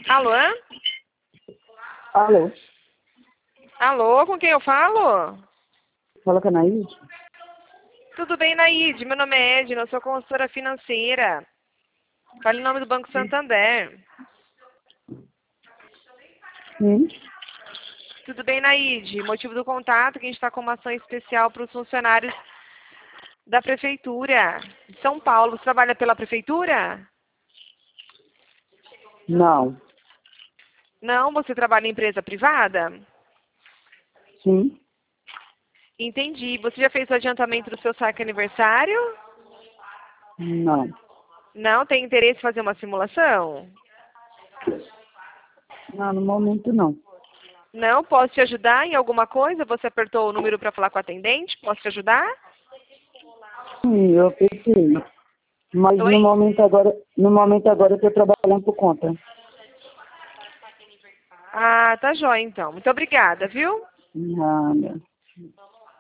Alô? Alô? Alô, com quem eu falo? Fala com a Naide? Tudo bem, Naide? Meu nome é Edna, eu sou consultora financeira. Fale em nome do Banco Santander. Sim. Tudo bem, Naide? Motivo do contato, que a gente está com uma ação especial para os funcionários da Prefeitura de São Paulo. Você trabalha pela Prefeitura? Não. Não, você trabalha em empresa privada? Sim. Entendi. Você já fez o adiantamento do seu saque aniversário? Não. Não? Tem interesse em fazer uma simulação? Não, no momento não. Não? Posso te ajudar em alguma coisa? Você apertou o número para falar com a atendente? Posso te ajudar? Sim, eu pensei. Mas Oi? no momento agora eu estou trabalhando por conta. Ah, tá jóia então. Muito obrigada, viu? Nada.